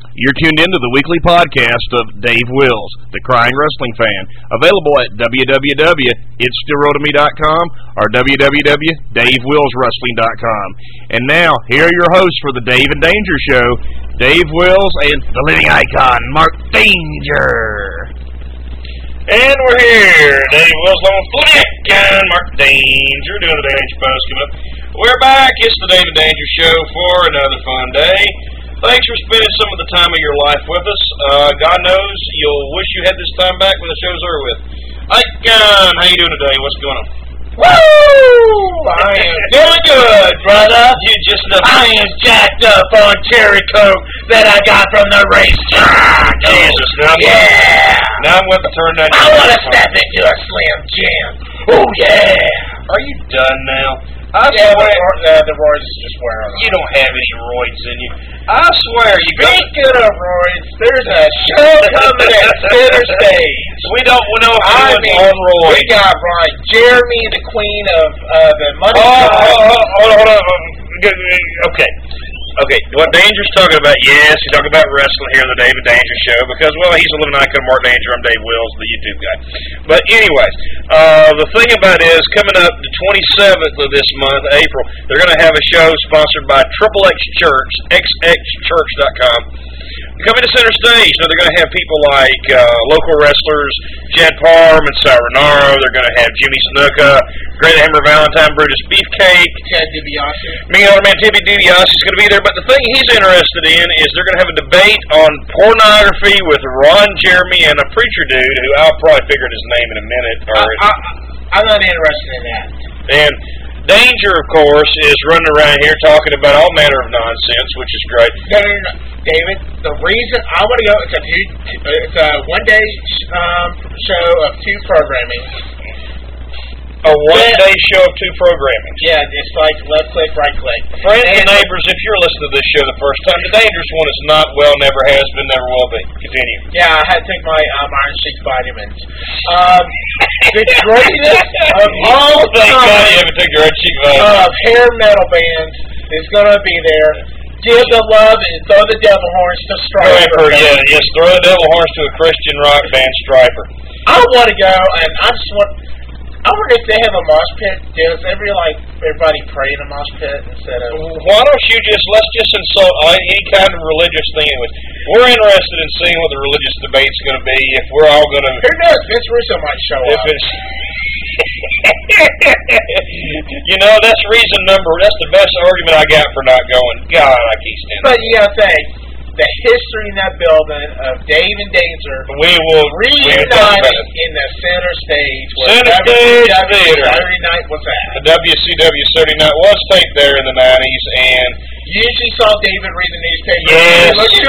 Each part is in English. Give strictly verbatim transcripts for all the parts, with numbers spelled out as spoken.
You're tuned into the weekly podcast of Dave Wills, the Crying Wrestling Fan, available at w w w dot its still real to me dot com or w w w dot dave wills wrestling dot com. And now, here are your hosts for the Dave and Danger Show, Dave Wills and the living icon, Mark Danger. And we're here, Dave Wills, along with Flick and Mark Danger, doing the Danger Post coming up. We're back. It's the Dave and Danger Show for another fun day. Thanks for spending some of the time of your life with us. Uh, God knows you'll wish you had this time back when the show's over with. Icon, how you doing today? What's going on? Woo! I am doing good, brother. You just know. I am jacked up on cherry coke that I got from the racetrack. Jesus, now I'm yeah. Gonna, now I'm going to turn that. I want to step into a Slim Jim. Oh yeah. Are you done now? I yeah, swear, the, uh, the roids is just wearing on. You don't have any roids in you. I swear, you got. Speaking of roids, there's a show coming at Center Stage. We don't know if I anyone's mean, on roids. We got Ron Jeremy, the queen of uh, the money. Oh, oh, oh, hold on, hold on. Okay. Okay, what Danger's talking about, yes, he's talking about wrestling here on the Dave and Danger Show because, well, he's a living icon, Mark Danger. I'm Dave Wills, the YouTube guy. But anyways, uh, the thing about it is, coming up the twenty-seventh of this month, April, they're going to have a show sponsored by Triple X Church, x x church dot com. Coming to Center Stage, now they're going to have people like uh, local wrestlers, Jed Parm and Sal Renaro. They're going to have Jimmy Snuka, Great Hammer Valentine, Brutus Beefcake, Ted DiBiase. Me, old man Timmy DiBiase is going to be there. But the thing he's interested in is they're going to have a debate on pornography with Ron Jeremy and a preacher dude who I'll probably figure his name in a minute. Or I, I, I'm not interested in that. And Danger, of course, is running around here talking about all manner of nonsense, which is great. No, no, no, David. The reason I want to go, it's a two, it's a one-day um, show of two programming. A one-day show of two programming. Yeah, it's like left click, right click. Friends and neighbors, if you're listening to this show the first time, the Dangerous one is not well, never has been, never will be. Continue. Yeah, I had to take my um, Iron Sheik vitamins. Um, the greatest of all Thank God time you haven't taken your Red Cheek vitamins. of hair metal bands is going to be there. Give the love and throw the devil horns to Striper. Striper, yeah, yes, throw the devil horns to a Christian rock band, Striper. I want to go, and I just want. I wonder if they have a mosh pit. Does every like everybody pray in a mosh pit instead of? Why don't you just let's just insult uh, any kind of religious thing? We're interested in seeing what the religious debate's going to be. If we're all going to, who knows? Vince Russo might show if up. It's you know, that's reason number. That's the best argument I got for not going. God, I can't stand it. But you gotta say the history in that building of Dave and Danger. We will reuniting in the Center Stage. Center Stage Theater. Saturday night was at. The W C W Saturday night was taped there in the nineties, and you usually saw David read the newspaper. Yes.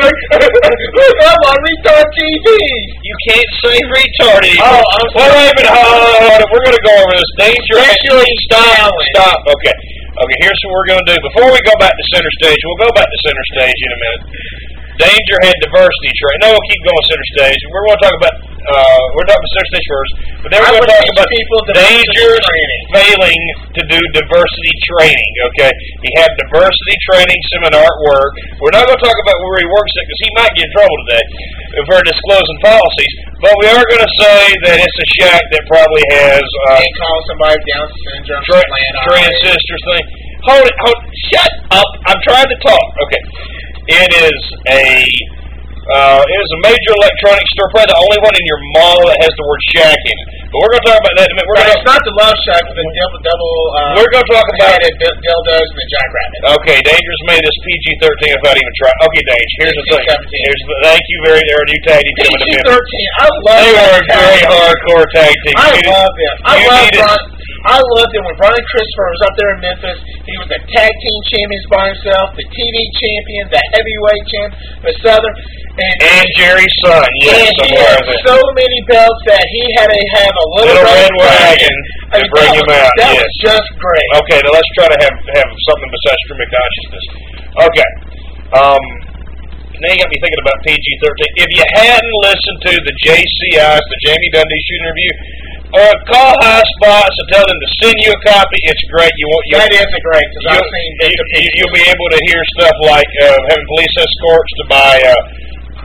Look, I'm on retard T V. You can't say retard anymore. Oh, I'm sorry. Wait a minute, hold on, hold on. We're going to go over this. Danger. Stop, stop. Okay. Okay, here's what we're going to do. Before we go back to Center Stage, we'll go back to Center Stage in a minute. Danger had diversity training. No, we'll keep going Center Stage. We're going to talk about, uh, we're talking about Center Stage first, but then we're going to talk about people Danger failing to do diversity training, okay? He had diversity training seminar at work. We're not going to talk about where he works at because he might get in trouble today for disclosing policies, but we are going to say that it's a shack that probably has, uh, they call somebody Down syndrome, tra- transistors thing. Hold it, hold it, shut up. I'm trying to talk. Okay. It is a uh, it is a major electronics store, probably the only one in your mall that has the word shack in it. But we're going to talk about that in a minute. We're right, gonna, it's not the Love Shack with the double double. Uh, we're going to talk about it. Dildos and the jackrabbit. Okay, Danger's made this P G thirteen without even trying. Okay, Danger. Here's the thing. Here's the, thank you very. They're a new tag team. P G thirteen. I love. They are a very hardcore tag team. I you love them. I you love needed, Ron. I loved it when Brian Christopher was up there in Memphis. He was the tag team champions by himself, the T V champion, the heavyweight champ, the Southern, and, and Jerry's son. Yes, and he had so many belts that he had to have a little, little red, red wagon I to mean, bring that him was, out. That yes. was just great. Okay, now let's try to have have something besides stream of consciousness. Okay. Um. Now you got me thinking about P G thirteen. If you hadn't listened to the J C Is, the Jamie Dundee shooting review, or call High Spots and tell them to send you a copy. It's great. You won't. That is a great because I've seen bits of you, You'll be able to hear stuff like uh, having police escorts to buy uh,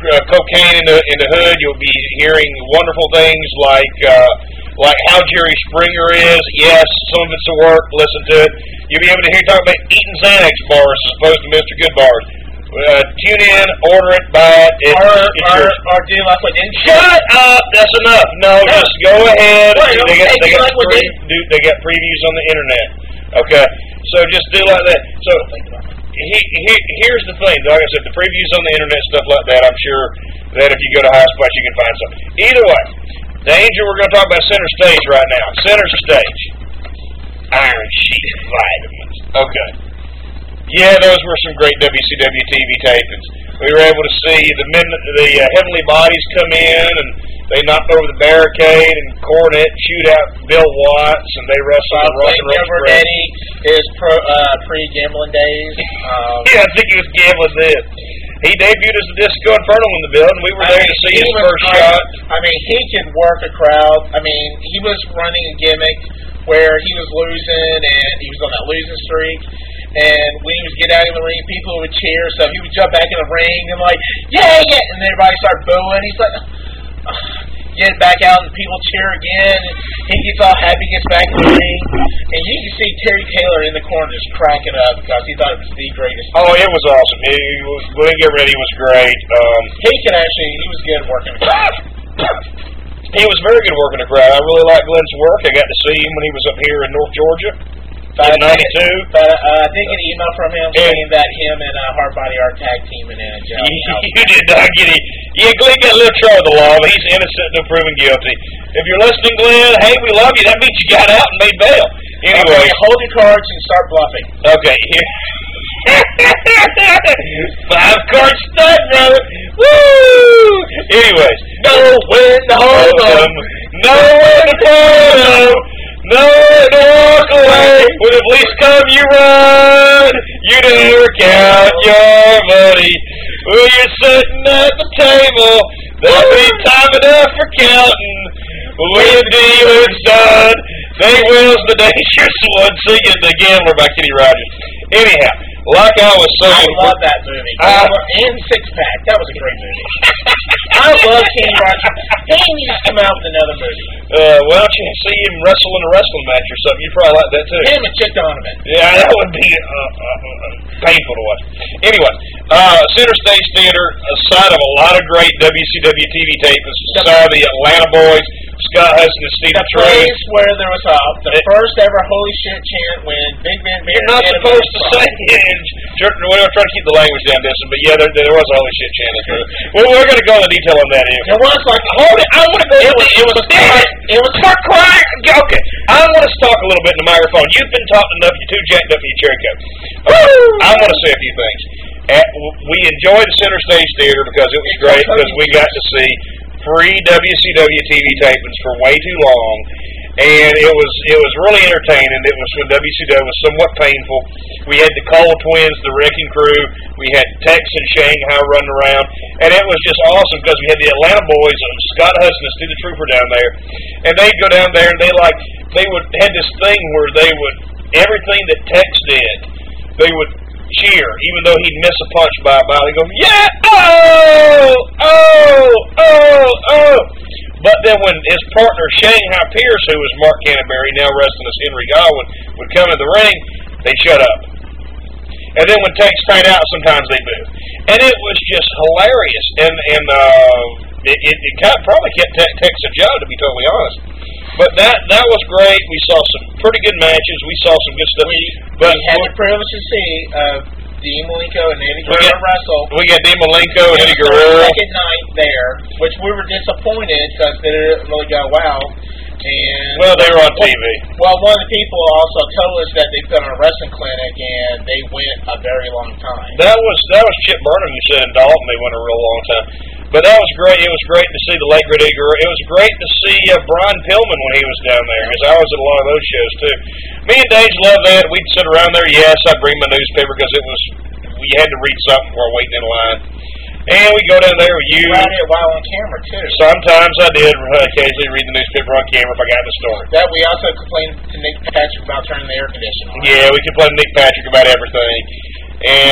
uh, cocaine in the in the hood. You'll be hearing wonderful things like uh, like how Jerry Springer is. Yes, some of it's a work. Listen to it. You'll be able to hear talk about eating Xanax bars as opposed to Mister Good bars. Uh, tune in, order it, buy it. It's, or, it's or, yours. or do like what didn't Shut up! That's enough. No, no. just go ahead. Wait, they okay, got they do got like what pre- they- do, they got previews on the internet. Okay, so just do like that. So he, he, here's the thing. Like I said, the previews on the internet, stuff like that. I'm sure that if you go to High Spots, you can find something. Either way, Danger. We're going to talk about Center Stage right now. Center Stage, Iron Sheet vitamins. Okay. Yeah, those were some great W C W T V tapings. We were able to see the men, the uh, Heavenly Bodies come in, and they knocked over the barricade, and Cornette shoot out Bill Watts, and they wrestled in Rock and Roll Express. Eddie is pro, uh, pre-gambling days. Um, Yeah, I think he was gambling then. He debuted as the Disco Inferno in the building. We were I there mean, to see he his was, first I, shot. I mean, he could work a crowd. I mean, he was running a gimmick where he was losing, and he was on that losing streak. And when he would get out in the ring, people would cheer. So he would jump back in the ring and like, yeah, yeah, and everybody started booing. He's like, uh, get back out, and people cheer again. And he gets all happy, gets back in the ring, and you can see Terry Taylor in the corner just cracking up because he thought it was the greatest. Oh, it was awesome. He, he was, William Get Ready was great. Um, He could actually, he was good working the crowd. he was very good working the crowd. I really liked Glenn's work. I got to see him when he was up here in North Georgia. In ninety-two. But uh, I did get an email from him saying that him and uh, Hardbody are tag teaming in a job. You did not get it. Yeah, Glenn got a little trouble with the law, but he's innocent until proven guilty. If you're listening, Glenn, hey, we love you. That means you got out and made bail. Anyway. Okay, hold your cards and start bluffing. Okay. Five card stud, brother. Woo! Anyways. Know when to hold them. Know when to hold them. Know when to walk away. When the police come, you run. You never count your money. When you're sitting at the table, there'll be time enough for counting. When the dealing's done, they will's the dangerous one, singing The Gambler by Kenny Rogers. Anyhow, like I was saying, I love that movie. Uh, and Six Pack. That was a great movie. I love Kenny Rogers. He needs to come out with another movie. Uh, why don't you see him wrestle in a wrestling match or something? You'd probably like that too. Him and Chick Donovan. Yeah, that would be uh, uh, uh, painful to watch. Anyway, uh, Center Stage Theater, a site of a lot of great W C W T V tapes. Saw the Atlanta Boys, Scott Hudson and Steve The Trey. place where there was uh, the It- first ever holy shit chant when Big Van Beer. You're not supposed to say it. We're going to try to keep the language down, Destin, but yeah, there, there was a holy shit chant. Well, we're going to go into detail on that. Anyway. There was like Hold it. I want to go. It was. It was. Damn it. It was. For crying. Okay. I want us to talk a little bit in the microphone. You've been talking enough. You're too jacked up in your cherry coat. I want to say a few things. At, we enjoyed the Center Stage Theater because it was great because we got to see free W C W T V tapings for way too long. And it was it was really entertaining. It was when W C W was somewhat painful. We had the Cole Twins, the Wrecking Crew. We had Tex and Shanghai running around, and it was just awesome because we had the Atlanta Boys, uh, Scott Hudson and Steve the Trooper down there, and they'd go down there and they like they would had this thing where they would everything that Tex did, they would cheer even though he'd miss a punch by a mile. They go, yeah, oh, oh, oh, oh. But then when his partner, Shanghai Pierce, who was Mark Canterbury, now wrestling as Henry Godwin, would come in the ring, they'd shut up. And then when Tex paid out, sometimes they boo. And it was just hilarious. And and uh, it, it, it kind of probably kept Tex, Tex a job, to be totally honest. But that that was great. We saw some pretty good matches. We saw some good stuff. We, but we had the privilege to see uh, Dean Malenko and Eddie Guerrero wrestle. We got Dean Malenko and Eddie It was their Guerrero. second night there, which we were disappointed because they didn't really go well. And Well, they were on T V. Well, one of the people also told us that they put on a wrestling clinic and they went a very long time. That was that was Chip Burnham who said in Dalton they went a real long time. But that was great. It was great to see the late great Eddie Guerrero. It was great to see uh, Brian Pillman when he was down there, because I was at a lot of those shows too. Me and Dage loved that. We'd sit around there. Yes, I'd bring my newspaper because it was we had to read something while waiting in line. And we go down there with you. Right here while on camera too. Sometimes I did uh, occasionally read the newspaper on camera if I got the story. That we also complained to Nick Patrick about turning the air conditioner on. Yeah, we complained to Nick Patrick about everything. And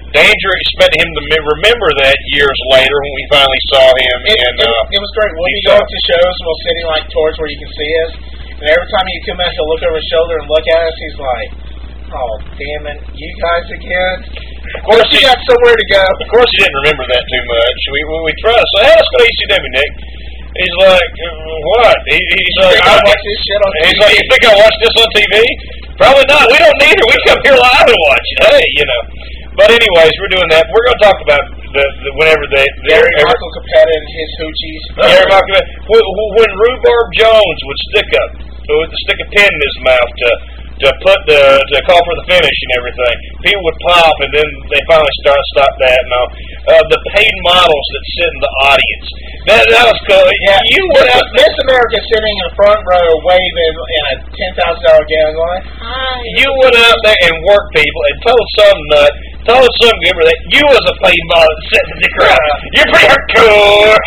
Danger expected him to remember that years later when we finally saw him. It, and, it, uh, it was great. We'll be going to shows, and we'll sitting like towards where you can see us. And every time he come out, he'll look over his shoulder and look at us. He's like, "Oh, damn it, you guys again." Of course, he got somewhere to go. Of course, he didn't remember that too much. We we, we tried to say, "Hey, let's go to E C W, Nick." He's like, "What?" He, he's you like, think I watch this shit on he's T V? like, "You think I watch this on T V?" Probably not. We don't need it. We come here live and watch it. Hey, you know. But anyways, we're doing that. We're going to talk about the, the whenever they Gary Michael Capetta and his hoochies. Gary Michael Capetta. When, when Rhubarb Jones would stick up, would stick a pin in his mouth to to put the to call for the finish and everything, people would pop, and then they finally start stop that and all. Uh, the paid models that sit in the audience. That that was cool. Yeah, you went out. Miss America sitting in the front row waving in a ten thousand dollar gown, going, "Hi." You went out there and worked people and told some nut, told some giver that you was a paid model that sat in the crowd. You're pretty hardcore.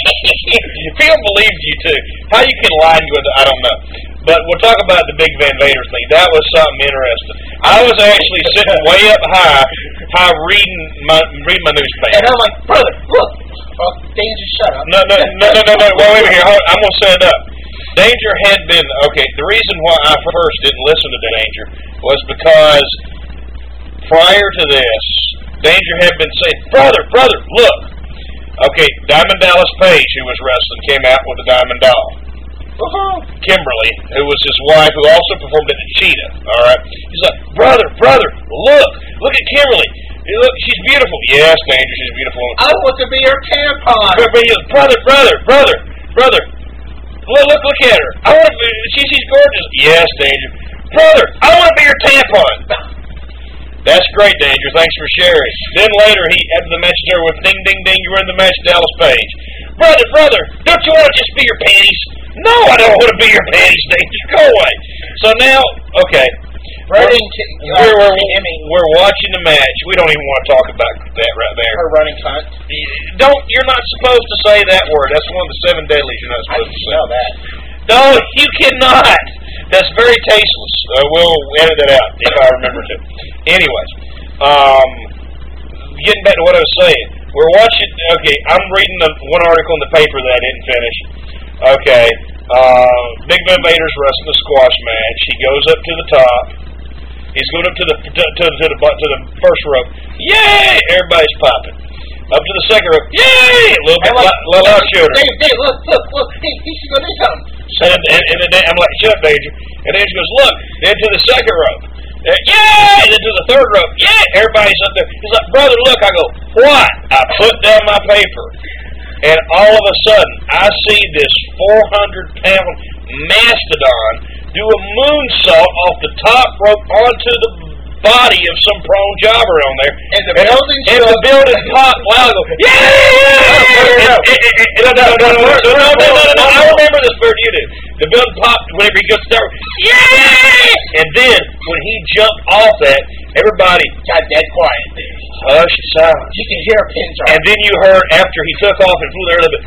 People believed you too. How you can lie with it, I don't know. But we'll talk about the Big Van Vader thing. That was something interesting. I was actually sitting way up high, high reading my reading my newspaper. And I'm like, "Brother, look." Oh, Danger, shut up. No, no, no, no, no, no. Wait, wait a minute. Hold, I'm gonna set it up. Danger had been okay. The reason why I first didn't listen to Danger was because prior to this, Danger had been saying, "Brother, brother, look." Okay, Diamond Dallas Page, who was wrestling, came out with a Diamond Doll. Uh-huh. Kimberly, who was his wife, who also performed at the Cheetah. All right, he's like, "Brother, brother, look, look at Kimberly. Look, she's beautiful." Yes, Danger, she's beautiful. I want to be your tampon. Brother, brother, brother, brother. Look, look, look at her. I want to be. She, she's gorgeous. Yes, Danger. Brother, I want to be your tampon. That's great, Danger. Thanks for sharing. Then later, he after the match there with ding, ding, ding. You were in the match, Dallas Page. Brother, brother, don't you want to just be your panties? No, I don't want to be your panties, Danger. Go away. So now, okay. We're, we're, we're, we're watching the match. We don't even want to talk about that right there. Her running cunt. Don't. You're not supposed to say that word. That's one of the seven dailies you're not supposed to say. I know that. No, you cannot. That's very tasteless. Uh, we'll edit it out if I remember to. Anyways, um, getting back to what I was saying. We're watching. Okay, I'm reading the one article in the paper that I didn't finish. Okay, uh, Big Van Vader's wrestling a squash match. He goes up to the top. He's going up to the to, to, to the to the first rope. Yay! Everybody's popping. Up to the second rope. Yay! A little bit, like, li- little loud shooter. Dave, Dave, look, look, look. He, he's going to do something. And, and, and then I'm like, "Shut up, Danger." And Danger goes, "Look." Then to the second rope. Uh, yay! Then to the third rope. Yeah! Everybody's up there. He's like, "Brother, look." I go, "What?" I put down my paper. And all of a sudden, I see this four hundred pound mastodon do a moonsault off the top rope onto the body of some prone jobber on there. And the building and, and the building popped loud. Go, yeah! No, no, no, no, no, no, I remember this bird. You do. The building popped whenever he goes to start. Yeah! And then when he jumped off that, everybody got dead quiet. Hush silence. You can hear a pin drop. And then you heard after he took off and flew there a little bit.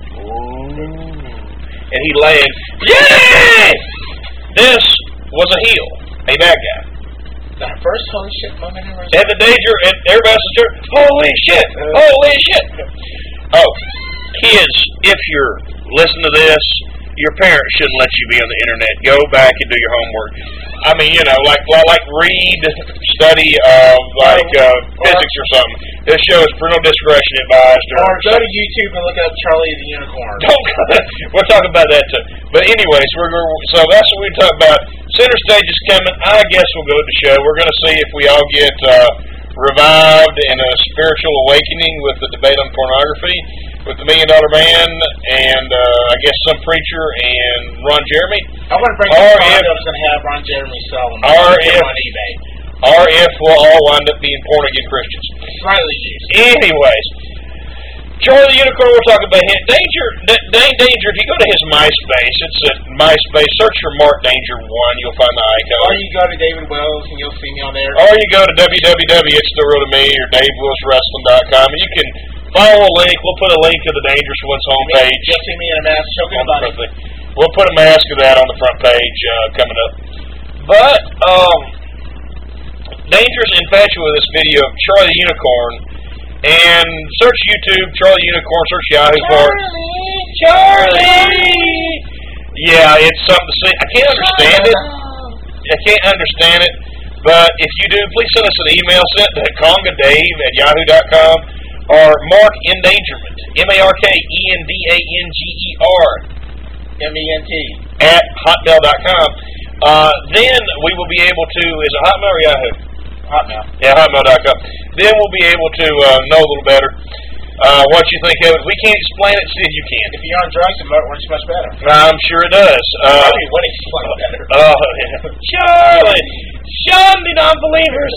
And he landed. Yeah! This was a heel, a bad guy. The first holy shit moment ever. And the Danger, and everybody else is there. Holy shit! Holy shit! Oh, kids, if you're listening to this, your parents shouldn't let you be on the internet. Go back and do your homework. I mean, you know, like like read, study of like uh, physics or something. This show is for no discretion advised. Or, or go to YouTube and look up Charlie the Unicorn. Don't. We'll talk about that too. But anyways, we're going. So that's what we talk about. Center Stage is coming. I guess we'll go to the show. We're going to see if we all get uh, revived in a spiritual awakening with the debate on pornography with the Million Dollar Man and uh, I guess some preacher and Ron Jeremy. I'm going to bring some condoms and have Ron Jeremy sell them or if, on eBay. Or if we'll all wind up being born again Christians. Smiley juice. Anyways, Charlie the Unicorn, we'll talk about him. Danger, D- Danger, if you go to his MySpace, it's at MySpace, search for Mark Danger one, you'll find the icon. Or you go to David Wells and you'll see me on there. Or you go to w w w dot it's the road to me or dave wills wrestling dot com and you can follow a link. We'll put a link to the Dangerous Ones homepage. You'll see me in a mask choking a bunny. We'll put a mask of that on the front page uh, coming up. But, um, Dangerous Infatuous video of Charlie the Unicorn, and search YouTube, Charlie the Unicorn, search Yahoo for it. Charlie! Yeah, it's something to see. I can't understand it. I can't understand it. But if you do, please send us an email sent to congadave at yahoo dot com or Mark Endangerment, M A R K E N D A N G E R M E N T at hotmail dot com. Uh, then we will be able to, is it Hotmail or Yahoo? Hotmail. Yeah, hotmail dot com. Then we'll be able to uh, know a little better uh, what you think of it. We can't explain it, see if you can. If you're on drugs, it works much better. I'm sure it does. Uh, Probably would explain better. Oh, yeah. Charlie! Shun the non-believers!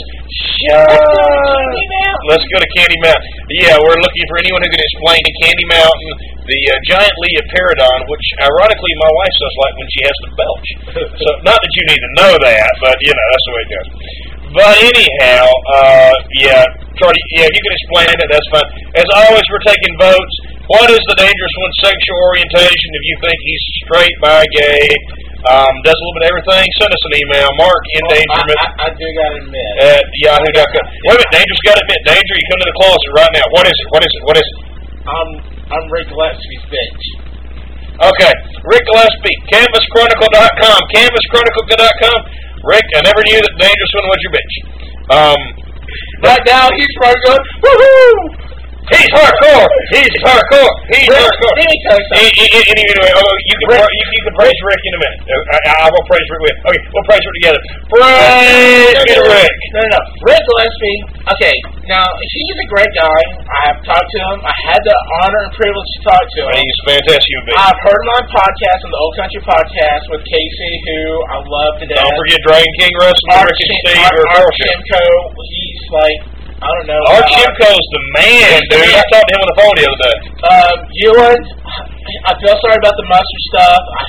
Shun! Let's go to Candy Mountain. Yeah, we're looking for anyone who can explain to Candy Mountain the uh, giant Leoparidon, which ironically my wife says like when she has to belch. So, not that you need to know that, but you know, that's the way it goes. But anyhow, uh, yeah, Charlie, yeah, if you can explain it, that's fine. As always, we're taking votes. What is the dangerous one's sexual orientation? If you think he's straight, bi, gay, um, does a little bit of everything, send us an email. Mark Endangerment. Well, I, I, I do got to admit. At yahoo dot com. Wait a minute, Dangerous got to admit. Danger, you come to the closet right now. What is it? What is it? What is it? I'm, I'm Rick Gillespie's bitch. Okay, Rick Gillespie, canvas chronicle dot com, canvas chronicle dot com. Rick, I never knew that Dangerous One was your bitch. Um, right now, he's probably going, woohoo! He's hardcore. He's hardcore. He's Rick, hardcore. Let me tell you something. Any, any, anyway, oh, you can Rick, you, you can praise Rick in a minute. I, I, I will praise Rick with. Okay, we'll praise Rick together. Praise no, no, no, Rick. No, no, no. Rick Gillespie. Okay, now he's a great guy. I've talked to him. I had the honor and privilege to talk to him. He's a fantastic human being. I've heard him on podcast, on the Old Country podcast with Casey, who I love to death. Don't forget Dragon King Wrestling. Art, Rick and Sh- Steve Art, are Art bullshit. Shimko. He's like, I don't know. Art uh, Shimko's the man, dude. I talked to him on the phone the other day. Um, Ewan, I feel sorry about the mustard stuff, I,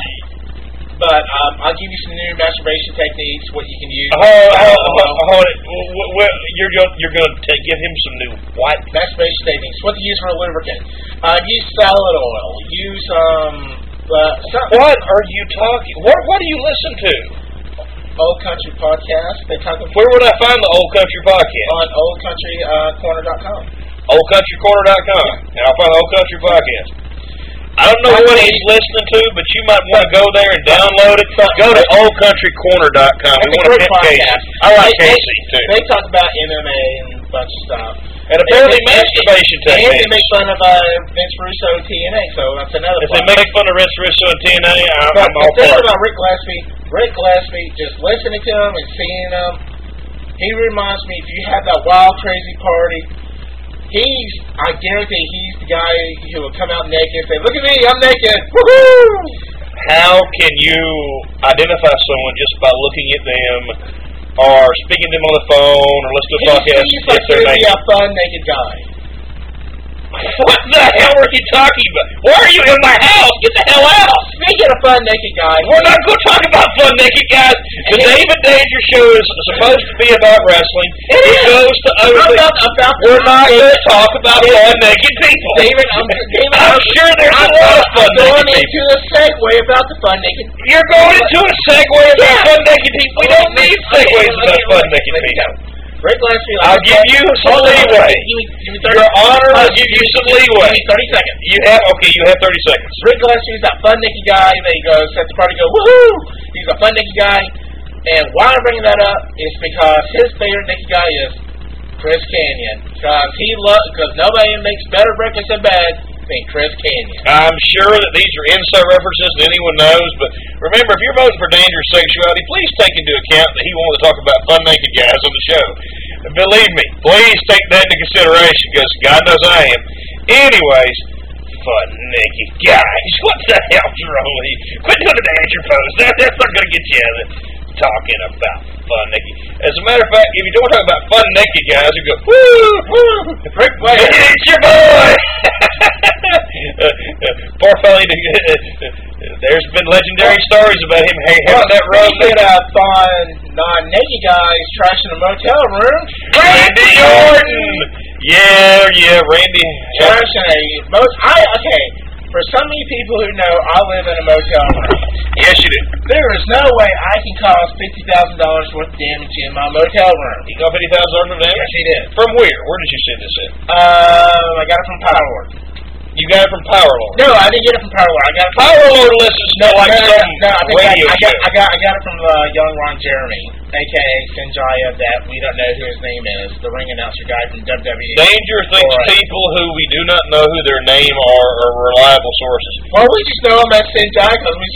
but um, I'll give you some new masturbation techniques, what you can use. Hold, hold, hold, hold it. W- w- You're going, you're going to give him some new what? Masturbation techniques. What to use for a lubricant. Uh, use salad oil. Use, um, uh, something. What are you talking? What, what do you listen to? Old Country Podcast. They talk about Where would I find the Old Country Podcast? on old country corner dot com. old country corner dot com. And I'll find the Old Country Podcast. I don't know what he's listening to, but you might want to go there and download it. Go to old country corner dot com. That's We a want to great pimp Casey. podcast. I like They- Casey, too. They talk about M M A and a bunch of stuff. And apparently They- they- masturbation And they techniques. make fun of uh, Vince Russo and T N A, so that's another If they fun. make fun of Vince Russo and T N A, I'm, But I'm the all thing for it. about Rick Gillespie, Rick Gillespie, just listening to him and seeing him, he reminds me, if you have that wild, crazy party, he's, I guarantee he's the guy who will come out naked and say, look at me, I'm naked, woohoo! How can you identify someone just by looking at them or speaking to them on the phone or listening to a podcast He's if like they're really naked? a fun naked guy. What the hell are you talking about? Why are you in my house? Get the hell out! Speaking of fun naked guy, We're not going to talk about fun naked guys. The David Danger Show is supposed to be about wrestling. It It is. goes to other I'm things. about, about We're not going to talk about fun naked people. David, I'm, David, I'm sure there's a lot of fun I'm going naked into people. a segue about the fun naked. You're going into a segue about Yeah. fun naked people. We don't need segues about fun naked people. Rick Gillespie. I'll give you some leeway. Give me, give me thirty, Your Honor will give you some leeway. Give me thirty seconds. You have, okay, you have thirty seconds. Rick Gillespie's that fun naked guy that he goes at the party, go woohoo! He's a fun naked guy, and why I'm bringing that up is because his favorite naked guy is Chris Kanyon, because he loves because nobody makes better breakfast in bed than Chris Kanyon. I'm sure that these are inside references that anyone knows, but remember, if you're voting for dangerous sexuality, please take into account that he wanted to talk about fun naked guys on the show. Believe me, please take that into consideration, because God knows I am. Anyways, fun naked guys. What the hell's wrong with you? Quit doing the danger pose. That, that's not going to get you out of it. Talking about fun naked. As a matter of fact, if you don't talk about fun naked guys, you go, woo, woo, Rick Wade, it's your boy. uh, uh, poor fella, there's been legendary stories about him having that road. Speaking of fun non-naked guys trashing a motel room, Randy Orton. Yeah, yeah, Randy. trashing a most. I okay. For some of you people who know, I live in a motel room, Yes, you do. There is no way I can cause fifty thousand dollars worth of damage in my motel room. You got fifty thousand dollars worth of damage? Yes, he did. From where? Where did you send this in? Um, I got it from Power Lord. You got it from Power Lord? No, I didn't get it from Power Lord. I got it from Power Lord listens to like no, some no, I think radio I, I, got, show. I got I got it from uh, young Ron Jeremy, aka Sanjaya, that we don't know who his name is, the ring announcer guy from W W E. Danger thinks Right. people who we do not know who their name are are reliable sources. Well, we just know him as Sanjaya because we.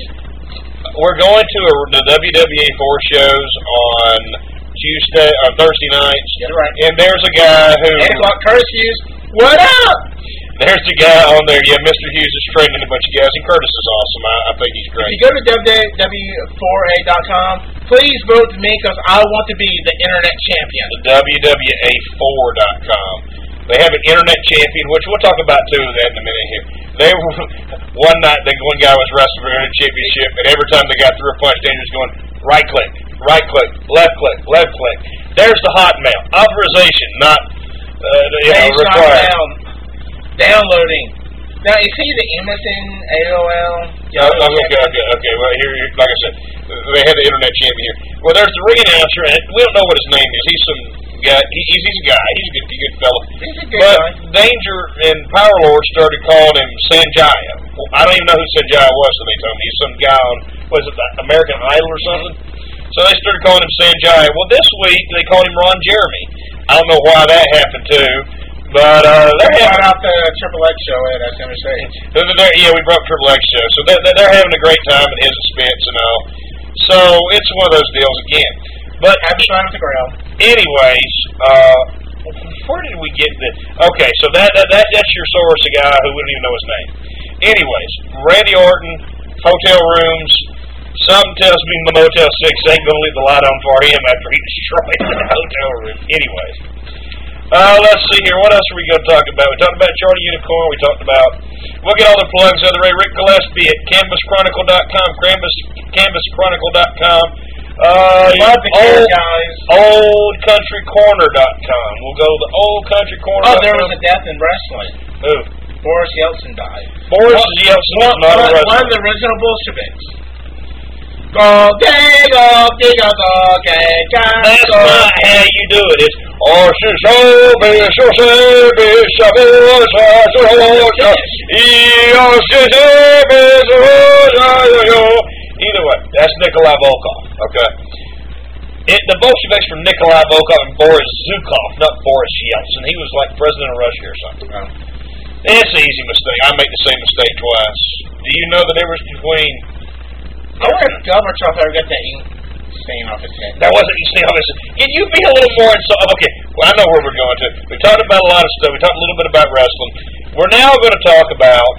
We're going to a, the W W E four shows on Tuesday, on Thursday nights. Get it right. And there's a guy who. eight o'clock curfews. What up? There's the guy on there. Yeah, Mister Hughes is training a bunch of guys, and Curtis is awesome. I, I think he's If great. you go to W W four A dot com, please vote for me because I want to be the internet champion. The W W A four dot com. They have an internet champion, which we'll talk about too that in a minute here. They were, one night, the one guy was wrestling for the internet championship, and every time they got through a punch, Danger was going right click, right click, left click, left click. There's the hotmail authorization, not uh, you know, Page not required. down. Downloading. Now, you see the M S N, A O L? Oh, oh, okay, okay, okay. Well, here, here, like I said, they had the internet champion here. Well, there's the ring announcer, and we don't know what his name is. He's some guy. He, he's, he's a guy. He's a good, good fellow. He's a good but guy. Danger and Power Lord started calling him Sanjaya. I don't even know who Sanjaya was, so they told me. He's some guy on, was it the American Idol or something? So they started calling him Sanjaya. Well, this week they called him Ron Jeremy. I don't know why that happened too. But uh, they're They having brought out the Triple X show at S M S A. they're, they're, yeah, we brought Triple X show, so they're, they're having a great time at his expense and all. So it's one of those deals again. But Happy fun with the crowd. anyways, uh, where did we get this? Okay, so that, that that that's your source, a guy who wouldn't even know his name. Anyways, Randy Orton, hotel rooms. Something tells me the Motel Six ain't gonna leave the light on for him after he destroyed the hotel room. Anyways. Uh, let's see here. What else are we going to talk about? We talked about Charlie Unicorn. We talked about... We'll get all the plugs out of the way. Rick Gillespie at canvas chronicle dot com. Canvas, canvas chronicle dot com. Uh, Love the old, guys. old country corner dot com. We'll go to the old country corner dot com. Oh, there was a death in wrestling. Who? Boris Yeltsin died. Boris One- Yeltsin is One, not a one, wrestler. one of the original Bolsheviks. Go, gay, go, gay, go, go, gay, go, That's go. not how you do it. It's oh, she so be so say be so be so so so oh, she say be so so. Either way, that's Nikolai Volkov. Okay. It, the Bolsheviks from Nikolai Volkov and Boris Zhukov, not Boris Yeltsin. He was like president of Russia or something. It's an easy mistake. I make the same mistake twice. Do you know the difference between? I wonder if Gorbachev ever got that ink stain off his head. That wasn't you see how this. Can you be a little more inso- okay? Well, I know where we're going to. We talked about a lot of stuff. We talked a little bit about wrestling. We're now going to talk about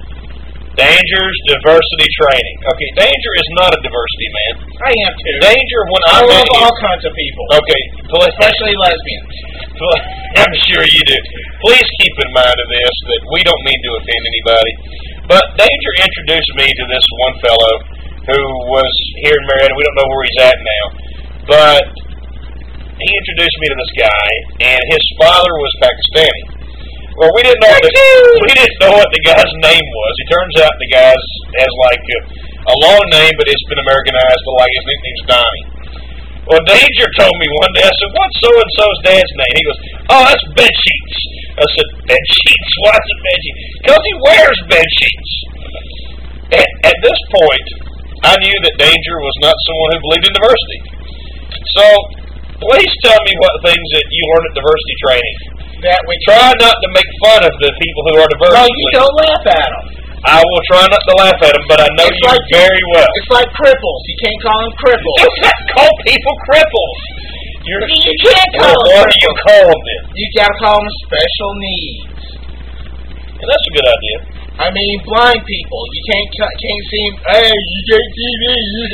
Danger's diversity training. Okay, Danger is not a diversity man. I am too. Danger, when I I love met you, all kinds of people, okay, please, especially lesbians. I'm sure you do. Please keep in mind of this that we don't mean to offend anybody, but Danger introduced me to this one fellow who was here in Marietta. We don't know where he's at now, but he introduced me to this guy, and his father was Pakistani. Well, we didn't know the, we didn't know what the guy's name was. It turns out the guy's has like a, a long name, but it's been Americanized, but like his nickname's Donnie. Well, Danger told me one day, I said, what's so-and-so's dad's name? He goes, oh, that's Bed Sheets. I said, Bed Sheets? Why is it Bed Sheets? Because he wears bed sheets. At, at this point, I knew that Danger was not someone who believed in diversity. So, please tell me what things that you learned at diversity training. That we Try not to make fun of the people who are diverse. No, you don't laugh at them. I will try not to laugh at them, but I know It's you like- very well. It's like cripples. You can't call them cripples. Do not call people cripples. You're, You can't call them What do you cripples. call them then? You gotta call them special needs. And that's a good idea. I mean, blind people. You can't ca- can't see 'em, hey, you can't see me.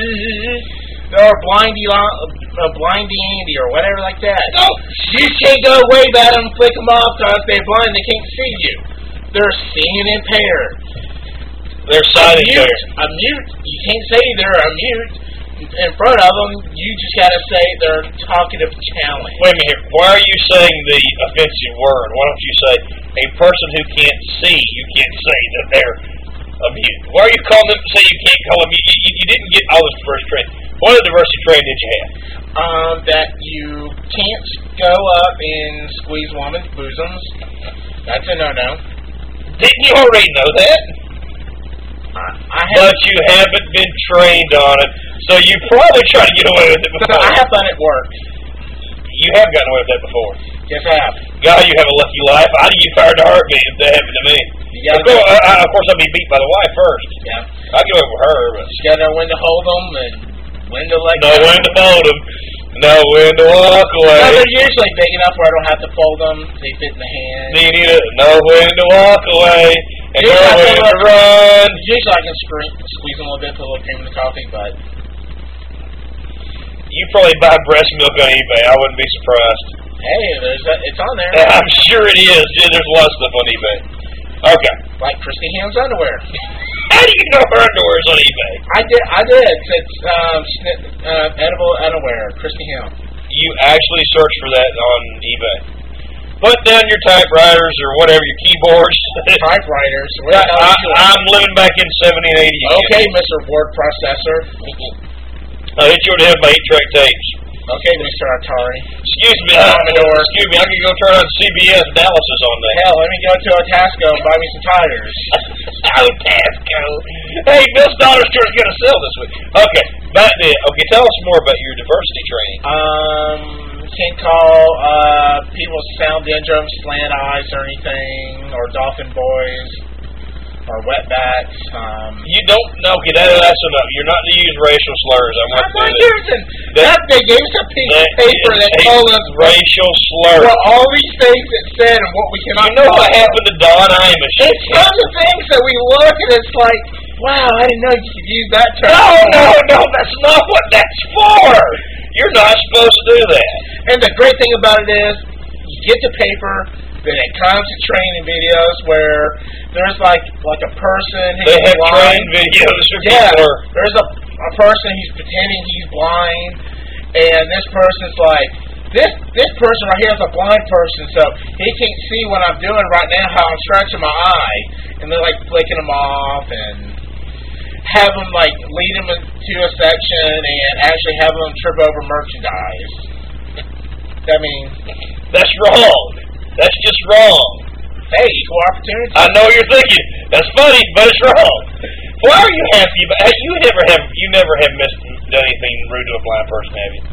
Or blindy, lo- uh, blindy Andy or whatever like that. No. You can't go wave at them, flick them off because they're blind. They can't see you. They're seeing impaired. They're A sighted mute, there. a mute. You can't say they're a mute in front of them. You just gotta say they're talkative challenge. Wait a minute. Why are you saying the offensive word? Why don't you say a person who can't see? You can't say that they're a mutant? Why are you calling them? Say you can't call them. You, you, you didn't get all this diversity training. What other diversity training did you have? Um, that you can't go up and squeeze women's bosoms. That's a no-no. Didn't you already know that? I, I but you haven't been trained on it, so you probably try to get away with it before. I have done it work. You have gotten away with that before. Yes, I have. God, you have a lucky life. I'd have you fired a heartbeat if that happened to me. Yeah, of, course, I, I, of course, I'd be beat by the wife first. Yeah. I'd get over her, but you gotta know when to hold them and when to let know go. when to fold them. Know when to walk away. No, they're usually big enough where I don't have to fold them. They fit in the hand. You need to know when to walk away and know when to run. Usually I can scream, squeeze them a little bit, put a little cream in the coffee, but you probably buy breast milk on eBay. I wouldn't be surprised. Hey, there's a, it's on there. Yeah, I'm sure it is. Yeah, there's a lot of stuff on eBay. Okay. Like Christy Ham's underwear. How do you know her underwear is on eBay? I did. I did. It's um, snip, uh, edible underwear. Christy Ham. You actually search for that on eBay. Put down your typewriters or whatever, your keyboards. Typewriters. I, I, I'm living back in seventy and eighty. Okay, Mister Word Processor. I'll hit you over the head with my eight-track tapes. Okay, Mister Atari. Excuse me, uh, excuse me, I can go turn on C B S. Dallas is on there. Hell, let me go to a Tasco and buy me some tires. Oh, Tasco. Hey, Bill's Dollar Store's going to sell this week. Okay, back then. Okay, tell us more about your diversity training. Um, can't call uh, people sound syndrome, slant eyes or anything, or dolphin boys, or wetbacks. Um, you don't know. Okay, that, that's enough. You're not to use racial slurs. I'm, I'm not using using that. They gave us a piece of paper that told us racial slurs. For all these things it said and what we cannot. You know what happened to Don Imus? It's some of the things that we look and it's like, wow, I didn't know you could use that term. No, no, no, that's not what that's for. You're not supposed to do that. And the great thing about it is, you get the paper, then it comes to training videos where there's like like a person who's they have blind. training videos. Yeah, there's a a person who's pretending he's blind, and this person's like, this this person right here is a blind person, so he can't see what I'm doing right now, how I'm stretching my eye, and they're like flicking them off and have them like lead them to a section and actually have them trip over merchandise. I mean, that's wrong. That's just wrong. Hey, equal opportunity. I know you're thinking that's funny, but it's wrong. Why are you happy? But you never have you never have missed done anything rude to a blind person, have you?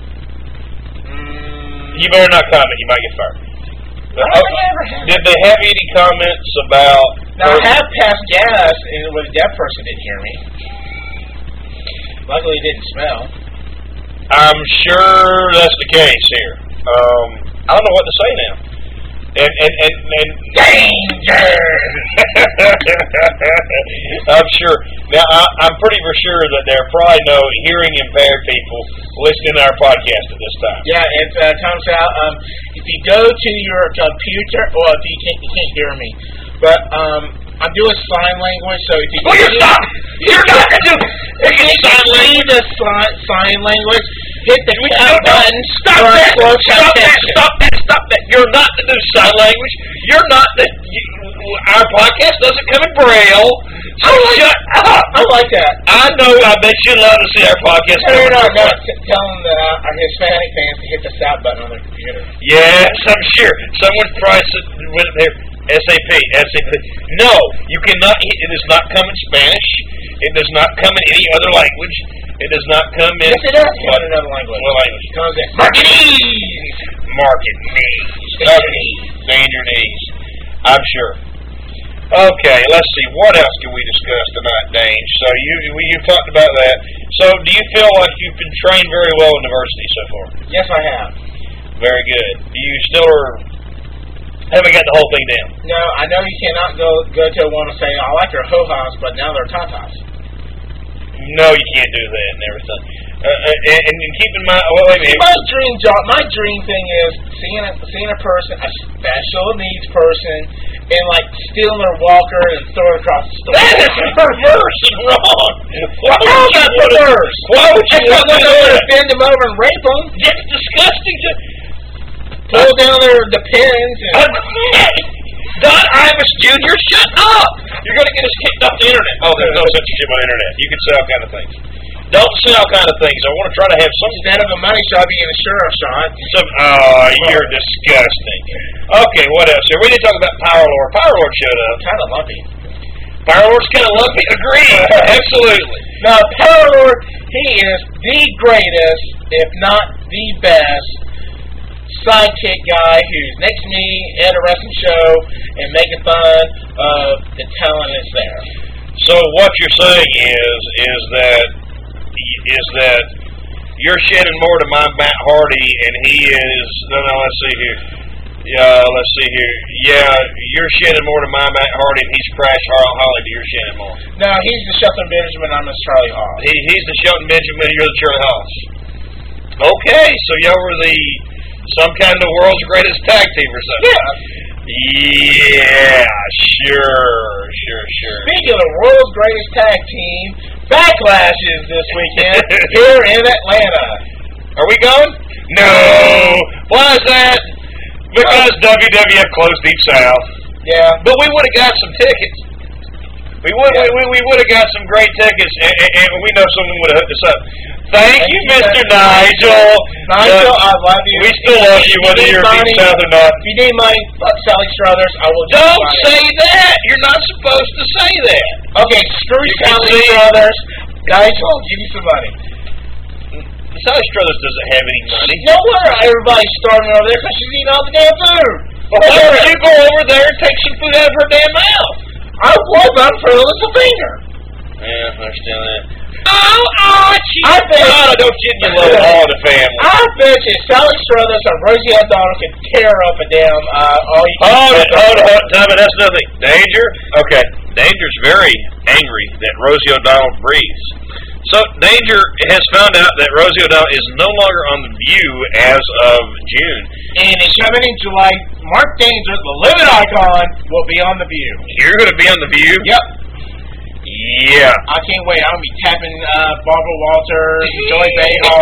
Mm. You better not comment. You might get fired. I don't think I ever have. Did they have any comments about? Now I have passed gas, and with a deaf person didn't hear me. Luckily, it didn't smell. I'm sure that's the case here. Um, I don't know what to say now. And and and, and danger. I'm sure. Now I, I'm pretty for sure that there are probably no hearing impaired people listening to our podcast at this time. Yeah, it uh, comes out. Um, if you go to your computer, well, if you can't, you can't hear me, but um, I'm doing sign language. So if you well, you're not. You're not to do. If you can read the sign, sign language, hit the no, count no, button. Stop that! Stop that! Stop that! Stop that! You're not to do sign language. You're not the. You, our podcast doesn't come in Braille. So I like, shut up. I like that. I know. I bet you love to see our podcast. No, no, no, no. Tell them that uh, our Hispanic fans to hit the stop button on their computer. Yes, I'm sure. Someone's probably with their S A P, S A P. No, you cannot. It does not come in Spanish. It does not come in any other language. It does not come in. Yes, it does come in another language. What language? It comes in Marketing. Marketing. Okay. Danger knees. I'm sure. Okay, let's see. What else can we discuss tonight, Dane? So you you've talked about that. So do you feel like you've been trained very well in diversity so far? Yes, I have. Very good. Do you still are, haven't got the whole thing down? No, I know you cannot go go to one and say, I like your ho-hos, but now they're tatas. No, you can't do that and everything. Uh, and, and keep in mind, well, wait a minute. My dream job, my dream thing is seeing a, seeing a person, a special needs person, and like stealing their walker and throw it across the store. That is perverse and wrong. Why How would you about want to? perverse? Why would you want to do that? Bend them over and rape them. It's disgusting to Pull down their the pins. And Don Imus Junior, shut up! You're going to get us kicked off the internet. Oh, there's no censorship on the internet. You can say all kind of things. Don't say all kind of things. I want to try to have some. Instead of a money shot being a sheriff shot. Some, oh, you're disgusting. Okay, what else here? We need to talk about Power Lord. Power Lord showed up. Kind of lumpy. Power Lord's kind of lumpy. Agreed. Absolutely. Now, Power Lord, he is the greatest, if not the best, sidekick guy who's next to me at a wrestling show and making fun of the talent that's there. So what you're saying is, is that, is that you're shedding more to my Matt Hardy, and he is. No, no. Let's see here. Yeah, let's see here. Yeah, you're shedding more to my Matt Hardy, and he's Crash Holly. You're shedding more. No, he's the Shelton Benjamin. I'm the Charlie Haas. He, he's the Shelton Benjamin. You're the Charlie Haas. Okay, so y'all were the some kind of world's greatest tag team or something. Yeah. Yeah, sure, sure, sure. Speaking of the world's greatest tag team, Backlash is this weekend here in Atlanta. Are we going? No. Why is that? Because W W F closed Deep South. Yeah. But we would have got some tickets. We would yeah. we, we would have got some great tickets, and, and, and we know someone would have hooked us up. Thank, Thank you, Mister Nigel. Nigel, uh, I love you. We still love you, whether you're Deep South or not. If you need money, fuck Sally Struthers. I will. Don't say that. You're not supposed to say that. Okay, screw you Sally Struthers. Nigel, I'll give you some money. Sally Struthers doesn't have any money. No wonder everybody's starving over there because she's eating all the damn food. Well, why don't you go over there and take some food out of her damn mouth? I was on for a little finger. Yeah, I understand that. Oh, Archie! I bet oh, don't get me low all the family. I bet you Sally Struthers or Rosie O'Donnell could tear up a damn uh all you Hold it, hold it, hold it, Tommy, that's nothing. Danger? Okay. Danger's very angry that Rosie O'Donnell breathes. So Danger has found out that Rosie O'Donnell is no longer on The View as of June. And in coming in July, Mark Danger, the living icon, will be on The View. You're going to be on The View? Yep. Yeah. I can't wait. I'll be tapping uh, Barbara Walters, Joy Behar.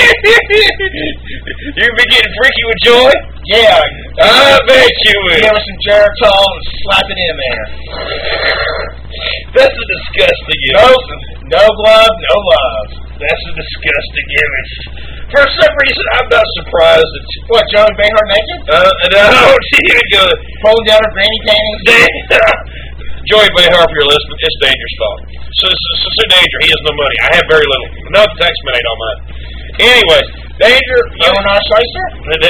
You'll be getting freaky with Joy? Yeah. I bet you will. Give her some Jericho and slap it in there. That's a disgusting no, image. No glove, no love. That's a disgusting image. For some reason, I'm not surprised that... You, what, Joey Behar naked? Uh, no, she didn't go... Pulling down her granny panties? Joey Behar, if you're listening, it's Danger's fault. So, so, so, so Danger, he has no money. I have very little. No, the taxman ain't all mine. Anyway, Danger... Erwin R. Schleister?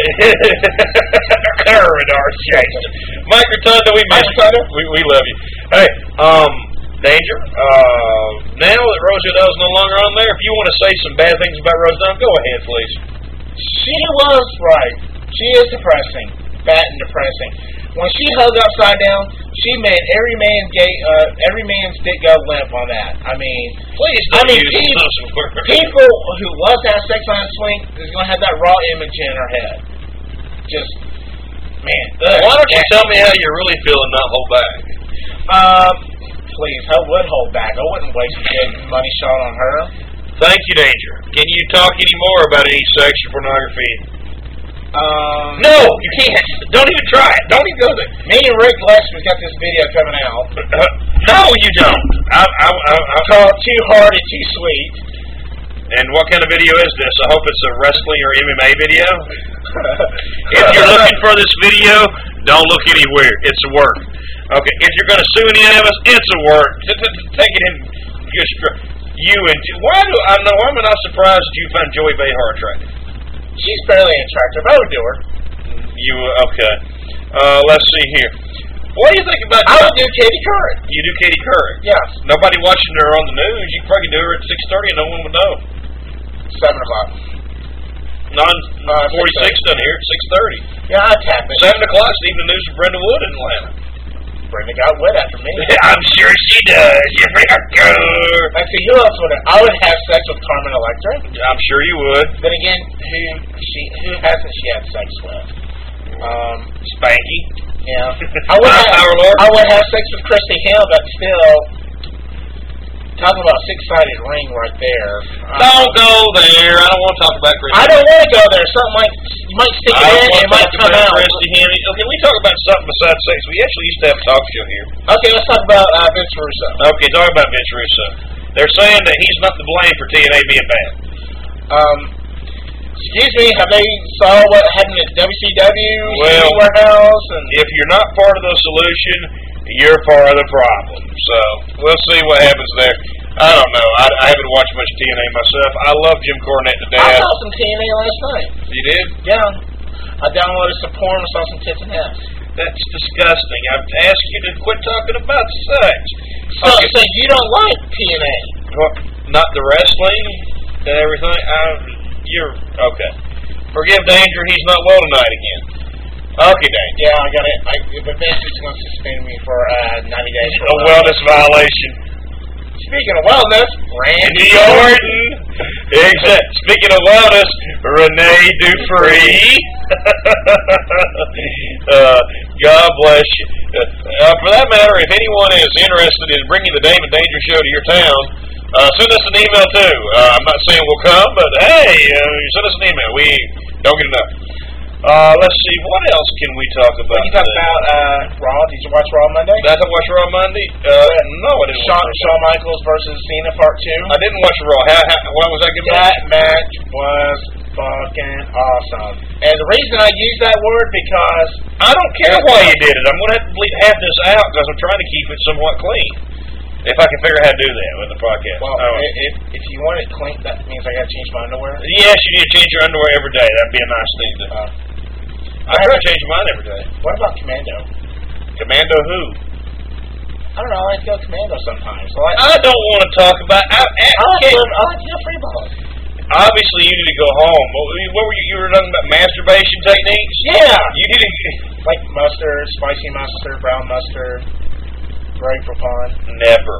Erwin R. Schleister. Mike Rotundo, we miss you. We, we love you. Hey, um... Danger, uh, now that Rosie O'Donnell's no longer on there, if you want to say some bad things about Rosie O'Donnell, go ahead, please. She was right. She is depressing. Fat and depressing. When she hung upside down, she made every man's gate, uh, every man's dick go limp on that. I mean, please don't I mean, use people, those words. People who love to have sex on a swing is going to have that raw image in her head. Just, man. Ugh. Why don't you tell me how you really feel and not hold back? Um... Please, I would hold back. I wouldn't waste a good money shot on her. Thank you, Danger. Can you talk any more about any sexual pornography? Um, no, you can't. Don't even try it. Don't even go there. Me and Rick Gillespie's got this video coming out. Uh, no, you don't. I, I, I, I, called Too Hard and Too Sweet. And what kind of video is this? I hope it's a wrestling or M M A video. If you're looking for this video, don't look anywhere. It's a work. Okay, if you're going to sue any of us, it's a work. Take it in. You and why do I know? Why am I not surprised you find Joey Behar attractive? She's fairly attractive. I would do her. You okay? Uh, let's see here. What do you think about? I would do Katie Couric. You do Katie Couric? Yes. Nobody watching her on the news. You could probably do her at six thirty, and no one would know. Seven o'clock. Non uh, forty six down here at six thirty. Yeah, I tap it. Seven o'clock. Evening news with Brenda Wood in Atlanta. Brenda got wet after me. I'm sure she does. You bring her girl. Let's see, who else would I? I would have sex with Carmen Electra. I'm sure you would. Then again, who she who hasn't she had sex with? Um, Spanky. Yeah. I would have. Power Lord. I would have sex with Christy Hill, but still. Talking about six-sided ring right there. Don't go there. I don't want to talk about Christy. I don't want to go there. Something like you might stick it I in and it might come out. Christy Hemme. Okay, we talk about something besides sex. We actually used to have a talk show here. Okay, let's talk about uh, Vince Russo. Okay, talk about Vince Russo. They're saying that he's not to blame for T N A being bad. Um, excuse me, have they saw what happened at W C W Well, Warehouse? And if you're not part of the solution, you're part of the problem. So we'll see what happens there. I don't know. I, I haven't watched much T N A myself. I love Jim Cornette to I death. saw some T N A last night. You did? Yeah. I downloaded some porn and saw some tits and ass. That's disgusting. I've asked you to quit talking about sex. So, Okay. so you don't like T N A? Well, not the wrestling and everything. I, you're okay. Forgive Danger. He's not well tonight again. Okay, Danger. Yeah, I got it. I, but Vince is going to suspend me for uh, ninety days. For A wellness violation. Speaking of wellness, Randy Randy Orton. Exactly. Speaking of wellness, Renee Dupree. uh, God bless you. Uh, for that matter, if anyone is interested in bringing the David Danger Show to your town, uh, send us an email too. Uh, I'm not saying we'll come, but hey, uh, send us an email. We don't get enough. Uh, let's see, what else can we talk about? What you talk about uh, Raw? Did you watch Raw Monday? Did I watch Raw Monday? Uh, no, I didn't Shawn, watch Shawn Michaels versus Cena Part Two. I didn't watch Raw. How, how, why was that good? That match was fucking awesome. And the reason I use that word because I don't care why you did it. I'm going to have to bleep half this out because I'm trying to keep it somewhat clean. If I can figure out how to do that with the podcast. Well, oh. if if you want it clean, that means I got to change my underwear. Yes, you need to change your underwear every day. That'd be a nice thing to do. Uh, I try to change mine every day. what about Commando? Commando who? I don't know. I like to go Commando sometimes. I like. I don't want to talk about. I, I, I like can't- to, I like to go free balls. Obviously, you need to go home. What were you? What were you, you were talking about masturbation techniques? Yeah. You need to. Like mustard, spicy mustard, brown mustard, Grey Poupon. Never.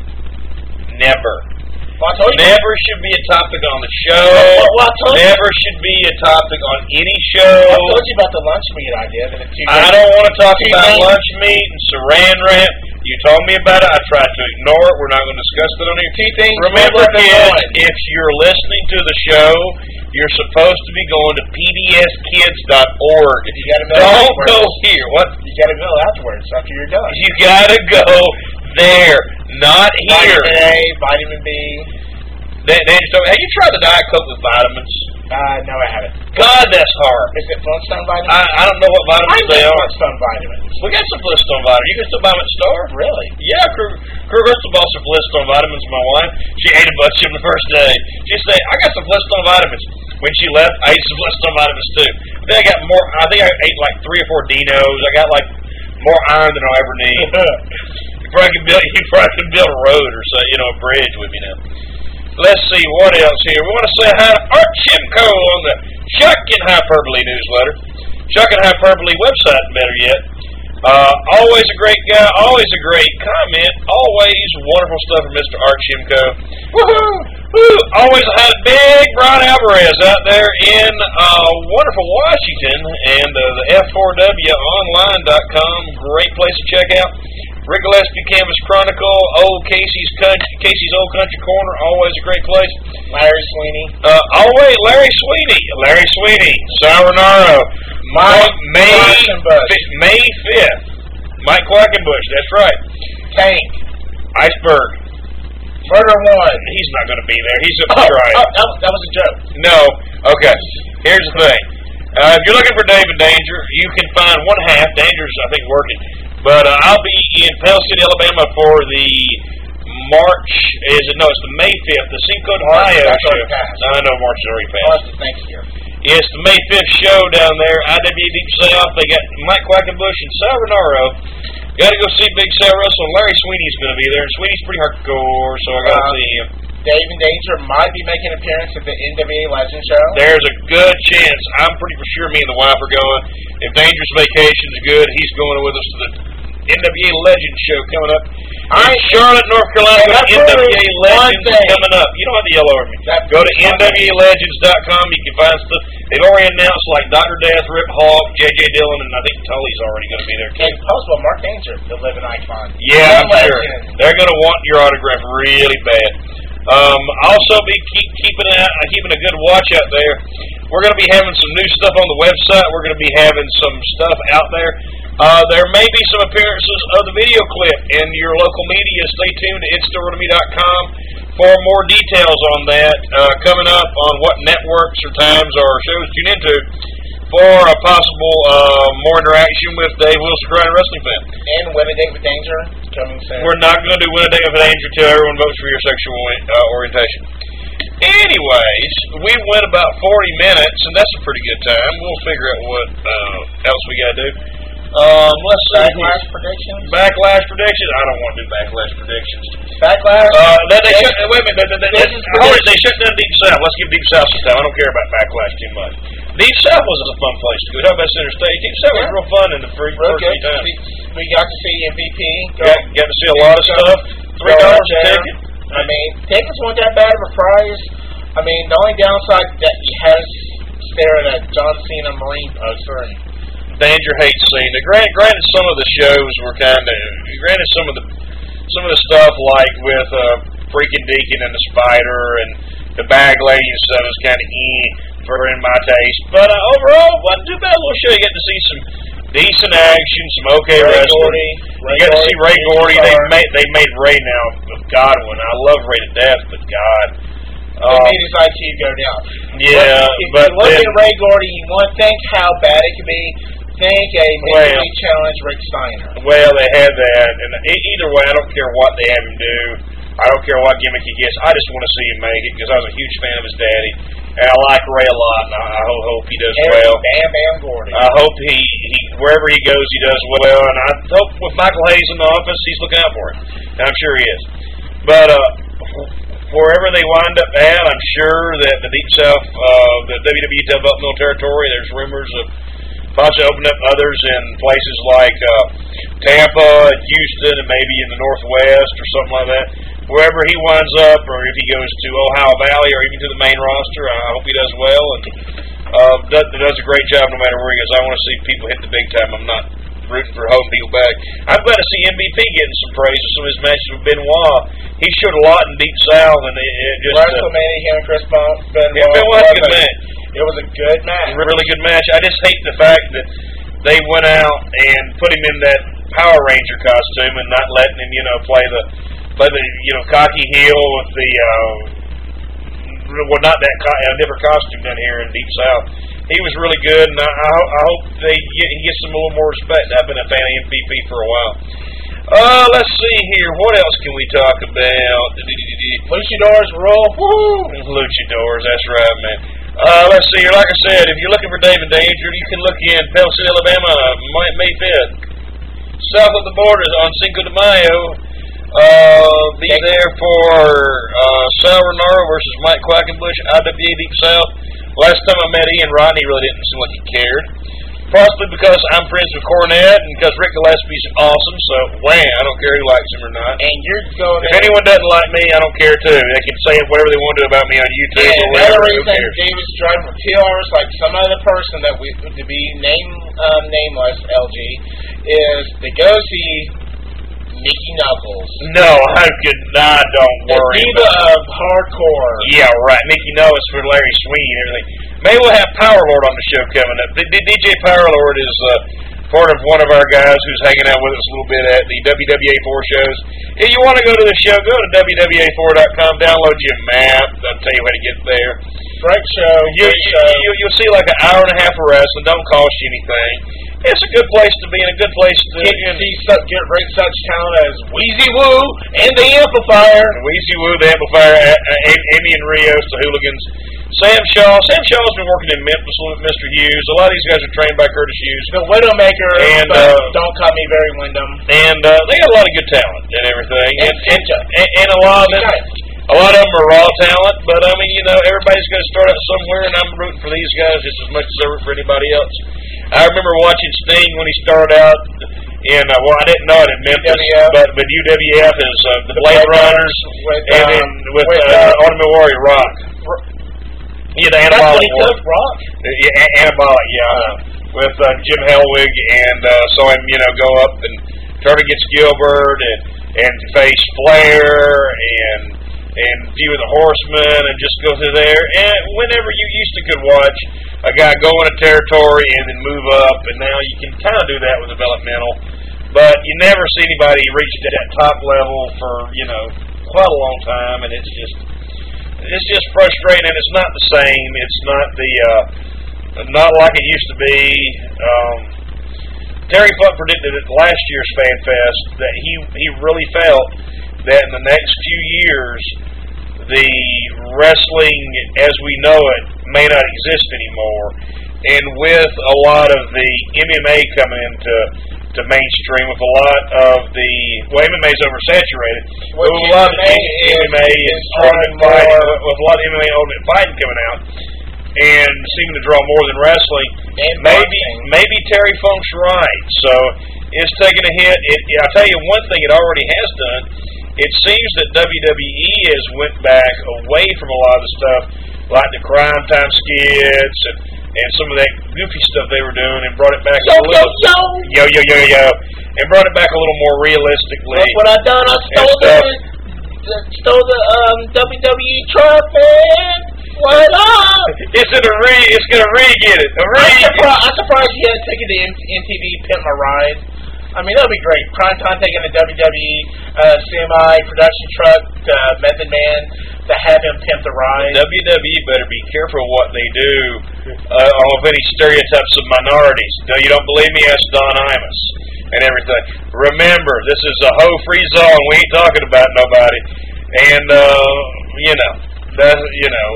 Never. Well, I told you. Never should be a topic on the show. Well, well, I told you. Never should be a topic on any show. I told you about the lunch meat idea. That it's too I don't want to talk Two about things. lunch meat and saran wrap. You told me about it. I tried to ignore it. We're not going to discuss it on here. Two things. Remember, one by kids, one. if you're listening to the show, you're supposed to be going to p b s kids dot org. You gotta go Don't afterwards. go here. What? You got to go afterwards after you're done. You got to go there, not here. Vitamin A, vitamin B. They, they just don't, have you tried the Diet Coke with vitamins? Uh, no, I haven't. God, that's hard. Is it Flintstone vitamins? I, I don't know what I vitamins know they are. Flintstone vitamins. We got some Flintstone vitamins. You can still buy them at the store. Really? Yeah, Kruger, Kruger still bought some Flintstone vitamins for my wife. She ate a bunch of them the first day. She said, I got some Flintstone vitamins. When she left, I ate some Flintstone vitamins too. Then I got more, I think I ate like three or four Dinos. I got like more iron than I'll ever need. you probably can build, you probably can build a road or so, you know, a bridge with me now. Let's see, what else here? We want to say hi to Art Chimko on the Chuck and Hyperbole newsletter. Chuck and Hyperbole website, better yet. Uh, always a great guy, always a great comment, always wonderful stuff from Mister Art Chimko. Woohoo! Woo! Always had big Brian Alvarez out there in uh, wonderful Washington, and uh, the F four W online dot com, great place to check out. Rick Gillespie Canvas Chronicle, Old Casey's Country, Casey's Old Country Corner, always a great place. Larry Sweeney. Uh, always Larry Sweeney, Larry Sweeney, Sauronaro, Mike May Quackenbush. fi- May fifth, Mike Quackenbush, that's right. Tank. Iceberg, Murder One. he's not going to be there. He's up Oh, to try. oh, that, was, that was a joke. No, okay. Here's the thing. Uh, if you're looking for David Danger, you can find one half. Danger's, I think, working. But uh, I'll be in Pell City, Alabama for the March, is it? No, it's the May fifth, the Cinco de March, Mayo that's show. already passed. No, I know March is already Oh, passed. that's the next year. It's the May fifth show down there, I W Deep South. They got Mike Quackenbush and Sal Renaro. Got to go see Big Sal Russell, and Larry Sweeney's going to be there. And Sweeney's pretty hardcore, so I got to Uh, see him. Dave and Danger might be making an appearance at the N W A Legend Show. There's a good chance. I'm pretty for sure me and the wife are going. If Danger's vacation's good, he's going with us to the N W A Legends show coming up I- in Charlotte, North Carolina. And that N W A proves one Legends thing. coming up. You don't have to yell over me. That Go to proves N one W A legends dot com. You can find stuff. They've already announced like Doctor Death, Rip Hawk, J J Dillon, and I think Tully's already going to be there too. And possible Mark Danger, the living icon. Yeah, I'm The sure. legend. They're going to want your autograph really bad. Um, also, be keep keeping a, keeping a good watch out there. We're going to be having some new stuff on the website. We're going to be having some stuff out there. Uh, there may be some appearances of the video clip in your local media. Stay tuned to its the road to me dot com for more details on that. Uh, coming up on what networks or times or shows tune into for a possible uh, more interaction with Dave Wills, the Crying Wrestling Fan. And Win a Date with Danger coming soon. We're not going to do Win a Date with Danger until everyone votes for your sexual uh, orientation. Anyways, we went about forty minutes, and that's a pretty good time. We'll figure out what uh, else we got to do. Um, let's see. Backlash predictions? Backlash predictions? I don't want to do backlash predictions. Backlash? Uh, they, they shut, wait a minute. They, they, they, hold it, they shut down Deep South. Let's give Deep South some time. I don't care about backlash too much. Deep South was a fun place to go. How about Center Stage? Deep South was real fun in the free Real first good. few times. We got to see M V P. Got, got to see a lot of stuff. Three dollars a ticket. I mean, tickets weren't that bad of a price. I mean, the only downside that you had to stare at a John Cena Marine poster. And Danger hates scene. Granted, granted, some of the shows were kind of. Granted, some of the some of the stuff like with uh, Freaking Deacon and the Spider and the Bag Lady and stuff is kind of eh for in my taste. But uh, overall, wasn't too bad. A little show. You get to see some decent action, some okay Ray wrestling. Gordy, You got to see Ray Gordy. They made they made Ray now Godwin. I love Ray to death, but God. They Um, made his I Q go down. Yeah, but if but you look then, at Ray Gordy, you want to think how bad it could be. Think a Well. Major League Challenge Rick Steiner. well, they had that, and e- either way, I don't care what they have him do. I don't care what gimmick he gets. I just want to see him make it because I was a huge fan of his daddy, and I like Ray a lot, and I, I hope, hope he does And well. Bam Bam Gordy. I hope he, he wherever he goes, he does well, and I hope with Michael Hayes in the office, he's looking out for him, and I'm sure he is. But uh, wherever they wind up at, I'm sure that the Deep South, uh, the W W E Developmental Territory, there's rumors of possibly opening up others in places like uh, Tampa, Houston, and maybe in the Northwest or something like that. Wherever he winds up, or if he goes to Ohio Valley or even to the main roster, I hope he does well and uh, does, does a great job no matter where he goes. I want to see people hit the big time. I'm not rooting for holding people back. I'm glad to see M V P getting some praise for some of his matches with Benoit. He showed a lot in Deep South, and it, it just WrestleMania, him and Chris Benoit. yeah, Benoit was a good match. It was a good match. Really good match. I just hate the fact that they went out and put him in that Power Ranger costume and not letting him, you know, play the play the you know cocky heel with the uh, well not that co- a different costume down here in Deep South. He was really good, and I, I, ho- I hope they get, he gets some a little more respect. I've been a fan of M V P for a while. Uh, let's see here. What else can we talk about? Luchadors rule. Woo! Luchadors, that's right, man. Uh, let's see here. Like I said, if you're looking for David Danger, you can look in Pell City, Alabama, May, May fifth. South of the borders on Cinco de Mayo. Uh, be there for uh, Sal Renaro versus Mike Quackenbush, I W A Deep South. Last time I met Ian Rodney, he really didn't seem like he cared. Possibly because I'm friends with Cornette and because Rick Gillespie's awesome, so wham, I don't care who likes him or not. And you're going If anyone doesn't like me, I don't care too. They can say whatever they want to do about me on YouTube and or whatever. another Who reason cares? David's driving for two hours like some other person that we to be name um, nameless, L G, is to go see Mickey Knuckles. No, I could not. Don't The worry. diva about of hardcore. Yeah, right. Mickey Knows for Larry Sweeney and everything. Maybe we'll have Power Lord on the show coming up. D- D J Power Lord is uh, part of one of our guys who's hanging out with us a little bit at the W W A four shows. If you want to go to the show, go to W W A four dot com, download your map. I'll tell you how to get there. Great show. You, Great you, show. you, you'll see like an hour and a half of wrestling. Don't cost you anything. It's a good place to be and a good place to Get to see such get great such talent as Wheezy Woo and the Amplifier. Weezy Woo, the Amplifier, A- A- Amy and Rios, the Hooligans. Sam Shaw. Sam Shaw's been working in Memphis with Mister Hughes. A lot of these guys are trained by Curtis Hughes. The Widowmaker, And, but uh, don't call me Barry Windham. And uh, they got a lot of good talent and everything. And And, and, Ninja. and, and a lot of them, a lot of them are raw talent. But I mean, you know, everybody's going to start out somewhere, and I'm rooting for these guys just as much as I root for anybody else. I remember watching Sting when he started out in, uh, well, I didn't know it in Memphis, U W F. but but U W F is uh, the, The Blade Blade Runners, with, and um, then with, with, uh, uh, Ultimate Warrior Rock. Yeah, the That's when Anabolic he War. took Rock. Yeah, a- Anabolic, yeah. With uh, Jim Hellwig, and uh, saw him, you know, go up and turn against Gilbert, and and face Flair and and Few of the Horsemen and just go through there. And whenever you used to could watch a guy go in a territory and then move up, and now you can kind of do that with developmental, but you never see anybody reach that top level for, you know, quite a long time, and it's just it's just frustrating, and it's not the same. It's not the uh, not like it used to be. Um, Terry Funk predicted at last year's Fan Fest that he he really felt that in the next few years, the wrestling as we know it may not exist anymore. And with a lot of the M M A coming into to mainstream, with a lot of the well, M M A is oversaturated. With a lot of M M A is ultimate fighting, with a lot of M M A ultimate fighting coming out, and seeming to draw more than wrestling. And maybe boxing. maybe Terry Funk's right. So it's taking a hit. It, I'll tell you one thing it already has done. It seems that W W E has went back away from a lot of the stuff, like the Crime Time skits and, and some of that goofy stuff they were doing, and brought it back Yo, a yo, little, yo! yo, yo, yo, yo, and brought it back a little more realistically. That's what I done. I stole And the, stuff. the stole the um, W W E trophy. Why not? It's in a re. It's gonna re-get it. A re. I'm surprised, I'm surprised you had taken the M T V Pimp My Ride. I mean, that'd be great. Prime Time taking a W W E uh, semi production truck, uh, Method Man, to have him pimp the ride. W W E better be careful what they do uh, of any stereotypes of minorities. No, you don't believe me? Ask Don Imus and everything. Remember, this is a hoe-free zone. We ain't talking about nobody. And uh, you know, that you know,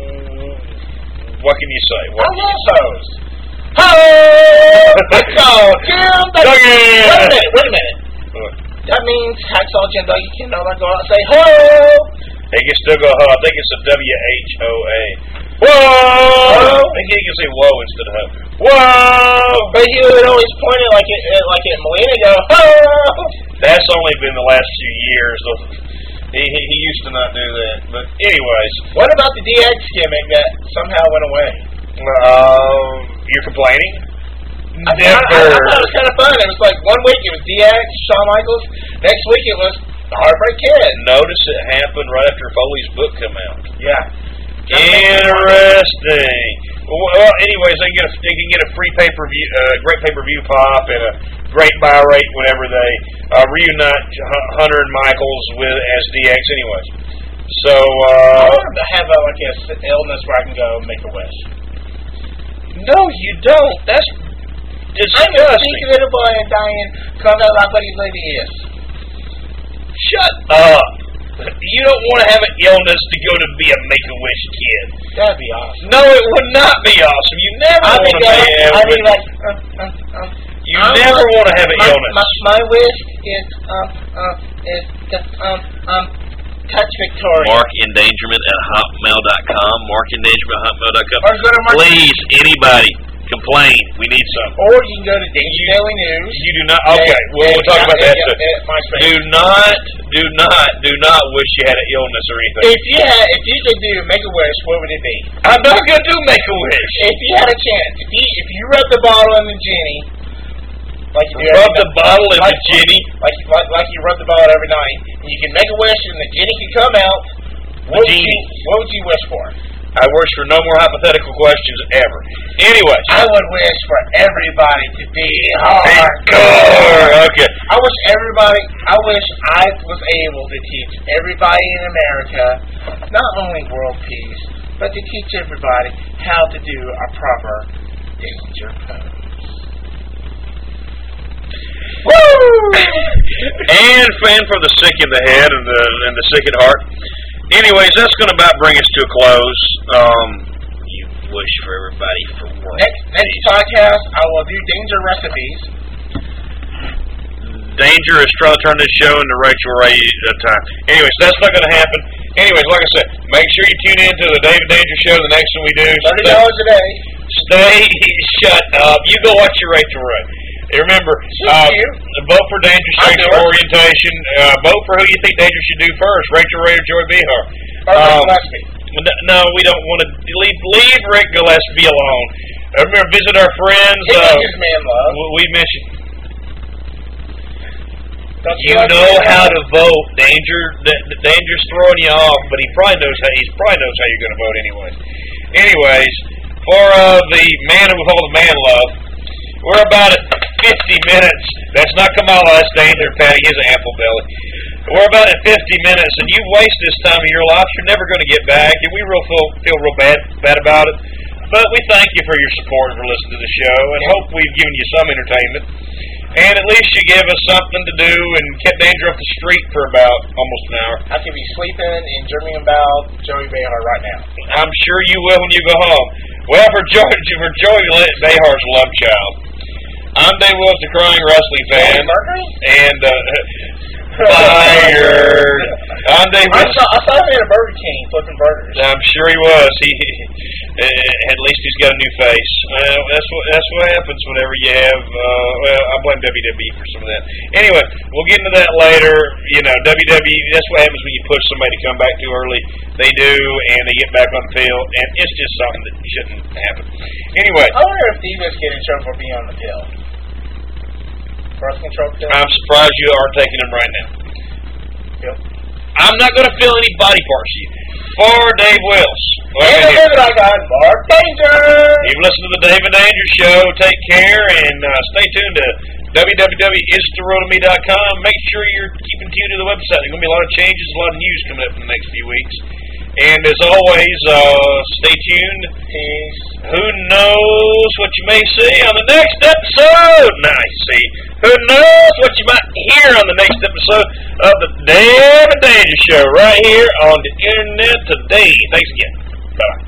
what can you say? What I can you love say? those. Ho! Let's go, Jim Duggan. Duggan! Wait a minute, wait a minute. What? That means Hacksaw Jim Duggan can no longer go out and say, ho! He can still go, huh? I think it's a W H O A. Whoa! I think he can say whoa instead of ho. Whoa! But he would always point it like it, like it Molina and go, ho! That's only been the last few years. He, he, he used to not do that. But anyways. What about the D X gimmick that somehow went away? Um, you're complaining? I, Never. I, I thought it was kind of fun. It was like one week it was D X, Shawn Michaels. Next week it was the Heartbreak Kid. Notice it happened right after Foley's book came out. Yeah. Interesting. Well, anyways, they can get a, they can get a free pay per view, uh, great pay per view pop, and a great buy rate whenever they uh, reunite Hunter and Michaels with as D X. Anyways, so uh, I want to have a, like a illness where I can go make a wish. no, you don't. That's I'm a disgusting. sneaky little boy and dying, come out like what his lady is. Shut up. You don't want to have an illness to go to be a Make-A-Wish kid. That'd be awesome. No, it would not be awesome. You never I want mean, to have I mean, like, um, um, um, You I'm never like- want to have an my, illness. My, my wish is um um is to, um um touch Victoria. Mark Endangerment at hotmail dot com. Mark Endangerment at hotmail dot com. Or go to Mark- Please, anybody, complain. We need some. Or you can go to Danger Daily News. You do not. Okay, Yeah, well, we'll yeah, talk yeah, about that yeah, too. yeah, MySpace. Do not, do not, do not wish you had an illness or anything. If you had, if you could do make a wish, what would it be? I'm not gonna do Make-A-Wish. If you had a chance, if you if you rub the bottle in the genie, like you do Rub every the night- bottle in like, the genie. like like like you rub the bottle every night, and you can make a wish, and the genie can come out. What would you genie. what would you wish for? I wish for no more hypothetical questions ever. Anyways. I would wish for everybody to be hardcore. Hardcore. Okay. I wish everybody. I wish I was able to teach everybody in America not only world peace, but to teach everybody how to do a proper danger pose. Woo! And fan for the sick in the head and the and the sick at heart. Anyways, that's going to about bring us to a close. Um, you wish for everybody for world. Next next podcast, I will do danger recipes. Danger is trying to turn this show into Rachel Ray uh, time. Anyways, that's not going to happen. Anyways, like I said, make sure you tune in to the David Danger Show, the next one we do. Thirty dollars a day. Stay, shut up. You go watch your Rachel Ray. And remember, uh, you. vote for Danger I'll Station do it. Orientation. Uh, vote for who you think Danger should do first, Rachel Ray or Joy Behar. Or Um, Gillespie. N- No, we don't want to leave leave Rick Gillespie alone. Uh, remember, visit our friends. He Uh, is man love. w- we miss you. Don't You like know it? how to vote. Danger, the, the danger's throwing you off, but he probably knows how. He probably knows how you're going to vote anyway. Anyways, for uh, the man with all the man love, we're about at fifty minutes. That's not Kamala. That's Danger. Patty is an apple belly. We're about at fifty minutes, and you've wasted this time of your life. You're never going to get back, and we real feel feel real bad bad about it. But we thank you for your support and for listening to the show, and hope we've given you some entertainment. And at least you give us something to do and kept Danger off the street for about almost an hour. I could be sleeping and dreaming about Joey Behar right now. I'm sure you will when you go home. Well, for Joey, for Joey Behar's love child, I'm Dave Wills, the Crying Wrestling Fan. Mercury? And, uh, fired. I'm Dave I Wills. saw, I saw him at a Burger King flipping burgers. I'm sure he was. He, uh, at least he's got a new face. Uh, that's what that's what happens whenever you have. Uh, well, I blame W W E for some of that. Anyway, we'll get into that later. You know, W W E. That's what happens when you push somebody to come back too early. They do, and they get back on the field, and it's just something that shouldn't happen. Anyway, I wonder if Divas get in trouble for being on the pill. Birth control pill. I'm surprised you aren't taking them right now. Yep. I'm not going to feel any body parts of you. For Dave Wills. And the limit I got, Mark Danger! You've listened to the Dave and Danger Show. Take care and uh, stay tuned to w w w dot it's the road to me dot com. Make sure you're keeping tuned to the website. There's going to be a lot of changes, a lot of news coming up in the next few weeks. And as always, uh, stay tuned. Peace. Who knows what you may see on the next episode? Nice, see. Who knows what you might hear on the next episode of the Dave and Danger Show right here on the internet today. Thanks again. Bye-bye.